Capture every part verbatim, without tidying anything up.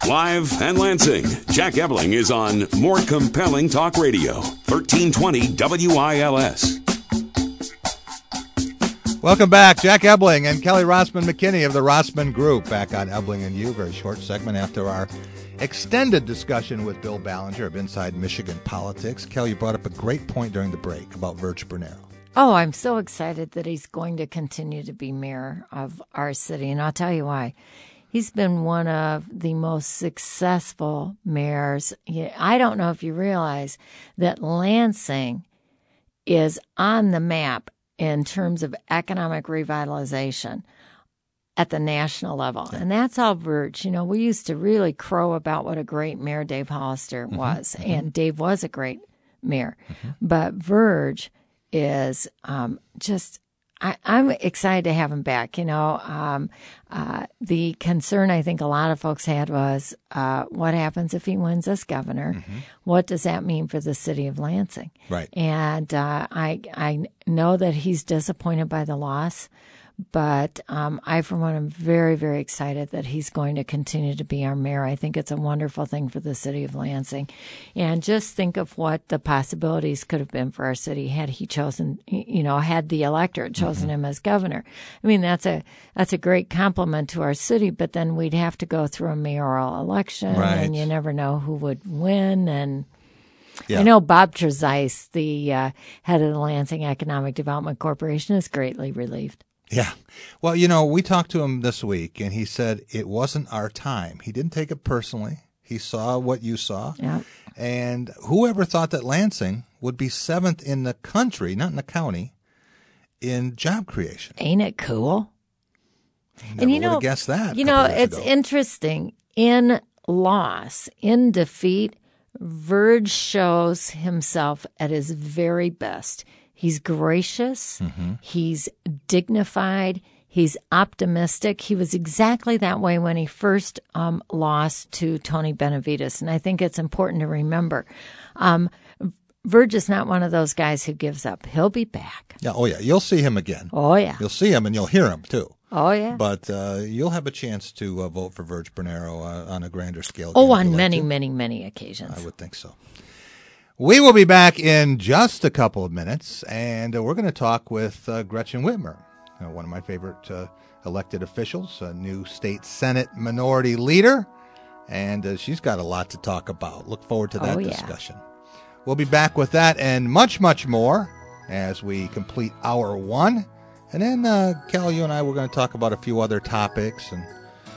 Live and Lansing, Jack Ebling is on More Compelling Talk Radio, thirteen twenty W I L S. Welcome back. Jack Ebling and Kelly Rossman McKinney of the Rossman Group back on Ebling and You. Very short segment after our extended discussion with Bill Ballinger of Inside Michigan Politics. Kelly, you brought up a great point during the break about Virg Bernero. Oh, I'm so excited that he's going to continue to be mayor of our city, and I'll tell you why. He's been one of the most successful mayors. I don't know if you realize that Lansing is on the map in terms of economic revitalization at the national level. And that's all Virg. You know, we used to really crow about what a great mayor Dave Hollister was, mm-hmm, and mm-hmm. Dave was a great mayor. Mm-hmm. But Virg is um, just, I, I'm excited to have him back. You know, um, uh, the concern I think a lot of folks had was uh, what happens if he wins as governor? Mm-hmm. What does that mean for the city of Lansing? Right. And uh, I, I know that he's disappointed by the loss. But um, I, for one, am very, very excited that he's going to continue to be our mayor. I think it's a wonderful thing for the city of Lansing. And just think of what the possibilities could have been for our city had he chosen, you know, had the electorate chosen mm-hmm. him as governor. I mean, that's a that's a great compliment to our city, but then we'd have to go through a mayoral election, right. and you never know who would win. And yeah. I know Bob Trezise, the uh, head of the Lansing Economic Development Corporation, is greatly relieved. Yeah. Well, you know, we talked to him this week, and he said it wasn't our time. He didn't take it personally. He saw what you saw. Yeah. And whoever thought that Lansing would be seventh in the country, not in the county, in job creation? Ain't it cool? Never and you would know, have guessed that. You know, it's ago. interesting. In loss, in defeat, Virg shows himself at his very best. He's gracious. Mm-hmm. He's dignified. He's optimistic. He was exactly that way when he first um, lost to Tony Benavides. And I think it's important to remember. Um, Virg is not one of those guys who gives up. He'll be back. Yeah. Oh, yeah. You'll see him again. Oh, yeah. You'll see him and you'll hear him, too. Oh, yeah. But uh, you'll have a chance to uh, vote for Virg Bernero uh, on a grander scale. Oh, on many, many, many occasions. I would think so. We will be back in just a couple of minutes, and uh, we're going to talk with uh, Gretchen Whitmer, uh, one of my favorite uh, elected officials, a new state Senate minority leader, and uh, she's got a lot to talk about. Look forward to that oh, yeah. discussion. We'll be back with that and much, much more as we complete hour one. And then, uh, Cal, you and I, we're going to talk about a few other topics and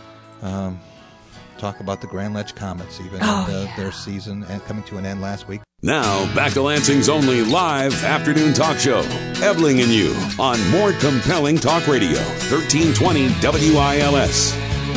um, talk about the Grand Ledge Comets, even oh, and, uh, yeah. their season and coming to an end last week. Now, back to Lansing's only live afternoon talk show, Ebling and You, on More Compelling Talk Radio, thirteen twenty W I L S.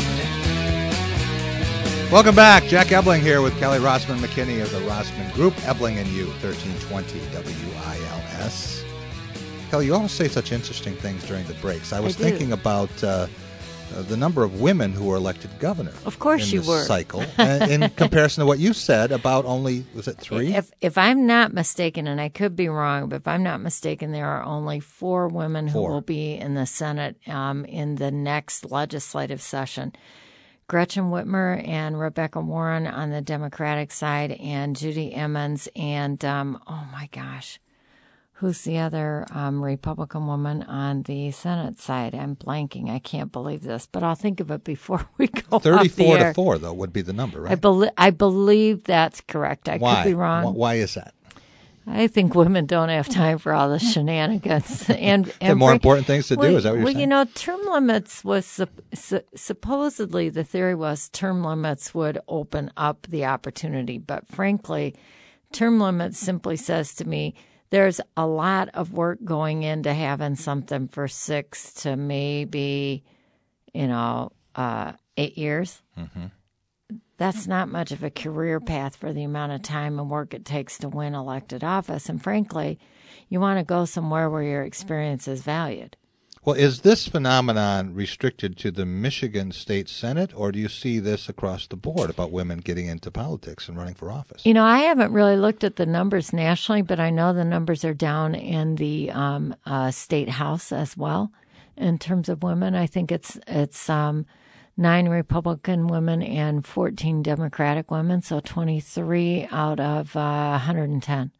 Welcome back. Jack Ebling here with Kelly Rossman McKinney of the Rossman Group, Ebling and You, thirteen twenty W I L S. Kelly, you always say such interesting things during the breaks. I was I thinking about uh, uh, the number of women who were elected governor. Of course in you this were. cycle, and in comparison to what you said about only, was it three? If if I'm not mistaken, and I could be wrong, but if I'm not mistaken, there are only four women who Four. will be in the Senate um, in the next legislative session. Gretchen Whitmer and Rebecca Warren on the Democratic side, and Judy Emmons, and um, oh my gosh, who's the other um, Republican woman on the Senate side? I'm blanking. I can't believe this, but I'll think of it before we go Thirty-four off the air. to four, though, would be the number, right? I believe I believe that's correct. I Why? could be wrong. Why is that? I think women don't have time for all the shenanigans. and, and There are more for, important things to do, well, is that what you're well, saying? you know, term limits was su- su- supposedly the theory was term limits would open up the opportunity. But frankly, term limits simply says to me, there's a lot of work going into having something for six to maybe, you know, uh, eight years. Mm-hmm. That's not much of a career path for the amount of time and work it takes to win elected office. And frankly, you want to go somewhere where your experience is valued. Well, is this phenomenon restricted to the Michigan State Senate, or do you see this across the board about women getting into politics and running for office? You know, I haven't really looked at the numbers nationally, but I know the numbers are down in the um, uh, state house as well in terms of women. I think it's it's um, nine Republican women and fourteen Democratic women, so twenty-three out of uh, one hundred ten.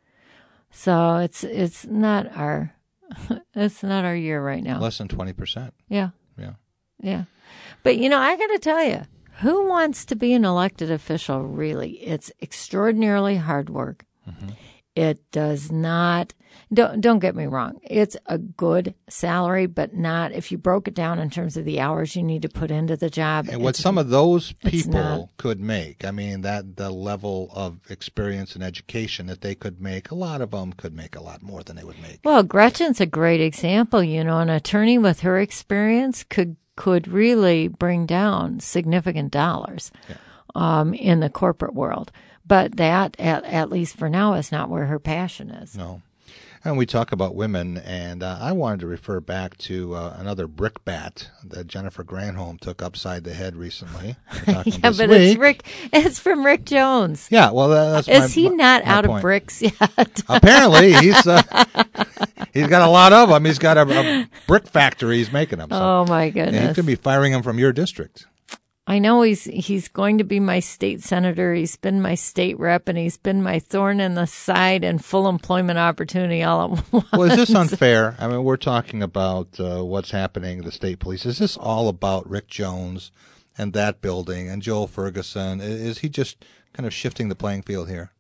So it's it's not our it's not our year right now. Less than twenty percent. Yeah. Yeah. Yeah. But, you know, I got to tell you, who wants to be an elected official, really? It's extraordinarily hard work. Mm-hmm. It does not, don't, don't get me wrong, it's a good salary, but not, if you broke it down in terms of the hours you need to put into the job. And what some of those people could make, I mean, that the level of experience and education that they could make, a lot of them could make a lot more than they would make. Well, Gretchen's a great example. You know, an attorney with her experience could could really bring down significant dollars yeah. um, in the corporate world. But that, at, at least for now, is not where her passion is. No. And we talk about women, and uh, I wanted to refer back to uh, another brickbat that Jennifer Granholm took upside the head recently. yeah, but week. it's Rick. It's from Rick Jones. Yeah, well, that's is my, he my, not my out point. of bricks yet? Apparently, he's uh, he's got a lot of them. He's got a, a brick factory. He's making them. So. Oh my goodness! And he could be firing them from your district. I know he's he's going to be my state senator. He's been my state rep, and he's been my thorn in the side and full employment opportunity all at once. Well, is this unfair? I mean, we're talking about uh, what's happening in the state police. Is this all about Rick Jones and that building and Joel Ferguson? Is he just kind of shifting the playing field here?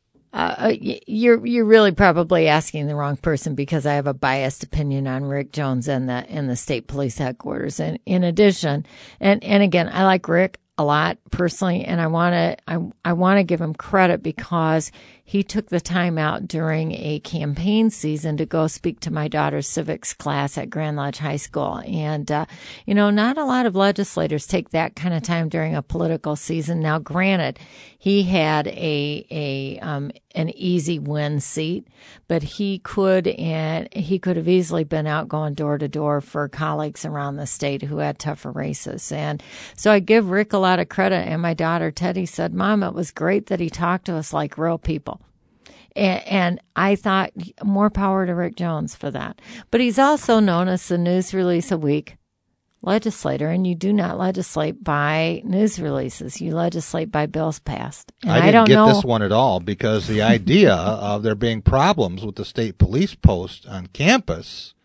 Uh, you're you're really probably asking the wrong person, because I have a biased opinion on Rick Jones and the and the state police headquarters. And in addition, and, and again, I like Rick a lot personally, and I want to I I want to give him credit because he took the time out during a campaign season to go speak to my daughter's civics class at Grand Lodge High School. And, uh, you know, not a lot of legislators take that kind of time during a political season. Now, granted, he had a, a, um, an easy win seat, but he could, and he could have easily been out going door to door for colleagues around the state who had tougher races. And so I give Rick a lot of credit. And my daughter Teddy said, "Mom, it was great that he talked to us like real people." And, and I thought, more power to Rick Jones for that. But he's also known as the news release a week legislator, and you do not legislate by news releases. You legislate by bills passed. And I didn't I don't get know, this one at all, because the idea of there being problems with the state police post on campus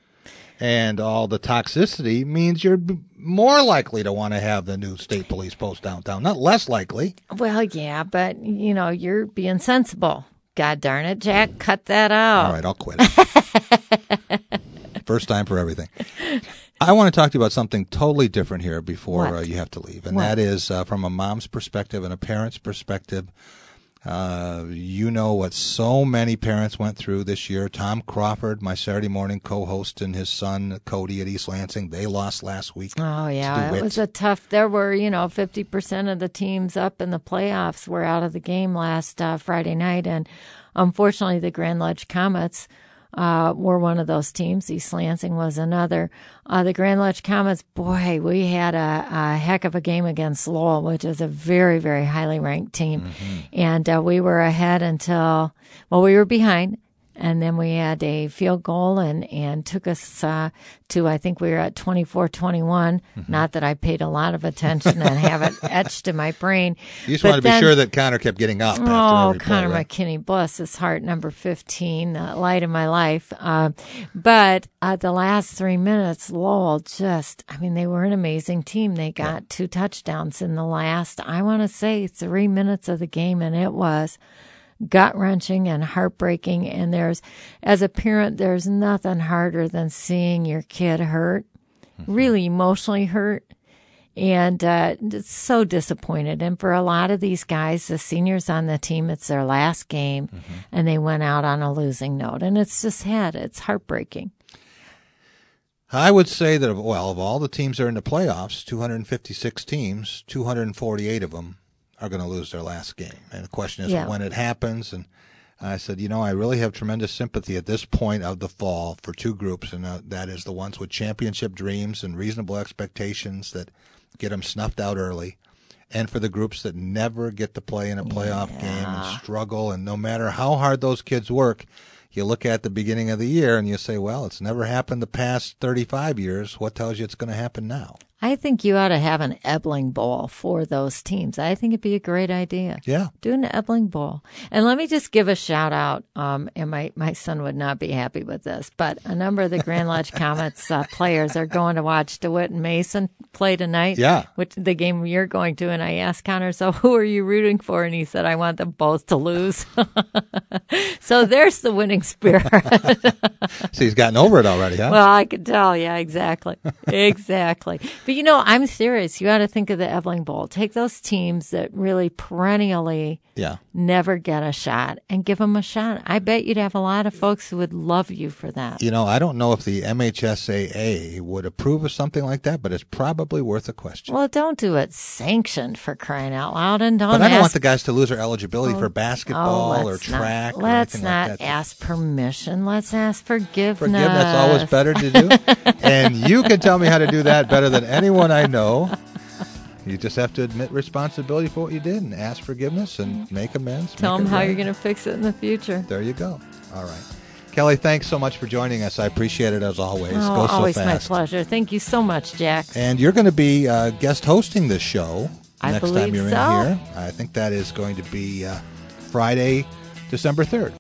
and all the toxicity means you're more likely to want to have the new state police post downtown, not less likely. Well, yeah, but, you know, you're being sensible. God darn it, Jack, cut that out. All right, I'll quit. First time for everything. I want to talk to you about something totally different here before uh, you have to leave, and what? that is uh, from a mom's perspective and a parent's perspective. Uh, you know what so many parents went through this year. Tom Crawford, my Saturday morning co-host, and his son Cody at East Lansing, they lost last week. Oh, yeah, it was a tough, there were, you know, fifty percent of the teams up in the playoffs were out of the game last uh, Friday night, and unfortunately the Grand Lodge Comets uh, were one of those teams. East Lansing was another. Uh, the Grand Lodge Comets, boy, we had a, a heck of a game against Lowell, which is a very, very highly ranked team. Mm-hmm. And uh, we were ahead until, well, we were behind. And then we had a field goal and, and took us uh, to, I think we were at twenty-four twenty-one. Mm-hmm. Not that I paid a lot of attention and have it etched in my brain. You just but wanted to then, be sure that Connor kept getting up. Oh, after every Connor play, right? McKinney, bless his heart, number fifteen, uh, light of my life. Uh, but uh, the last three minutes, Lowell just, I mean, they were an amazing team. They got yeah. two touchdowns in the last, I want to say, three minutes of the game, and it was gut-wrenching and heartbreaking. And there's, as a parent, there's nothing harder than seeing your kid hurt, mm-hmm. really emotionally hurt, and uh, it's so disappointed. And for a lot of these guys, the seniors on the team, it's their last game, mm-hmm. and they went out on a losing note. And it's just sad. It's heartbreaking. I would say that, of, well, of all the teams that are in the playoffs, two hundred fifty-six teams, two hundred forty-eight of them are going to lose their last game. And the question is yeah. when it happens. And I said, you know, I really have tremendous sympathy at this point of the fall for two groups, and uh, that is the ones with championship dreams and reasonable expectations that get them snuffed out early, and for the groups that never get to play in a playoff yeah. game and struggle. And no matter how hard those kids work, you look at the beginning of the year and you say, well, it's never happened the past thirty-five years. What tells you it's going to happen now? I think you ought to have an Ebling Bowl for those teams. I think it'd be a great idea. Yeah. Do an Ebling Bowl. And let me just give a shout out, um, and my, my son would not be happy with this, but a number of the Grand Lodge Comets uh, players are going to watch DeWitt and Mason play tonight. Yeah. Which the game you're going to. And I asked Connor, so who are you rooting for? And he said, I want them both to lose. So there's the winning spirit. So he's gotten over it already, huh? Well, I could tell. Yeah, exactly. Exactly. But, you know, I'm serious. You got to think of the Ebling Bowl. Take those teams that really perennially yeah. never get a shot and give them a shot. I bet you'd have a lot of folks who would love you for that. You know, I don't know if the M H S A A would approve of something like that, but it's probably worth a question. Well, don't do it sanctioned, for crying out loud. And don't But I don't ask, want the guys to lose their eligibility oh, for basketball oh, or let's track not, or let's anything not like that. ask permission. Let's ask forgiveness. Forgiveness is always better to do. And you can tell me how to do that better than anyone I know. You just have to admit responsibility for what you did and ask forgiveness and make amends. Tell make them it how right. you're going to fix it in the future. There you go. All right. Kelly, thanks so much for joining us. I appreciate it as always. Oh, Go so always fast. my pleasure. Thank you so much, Jack. And you're going to be uh, guest hosting this show I next time believe you're so. in here. I think that is going to be uh, Friday, December third.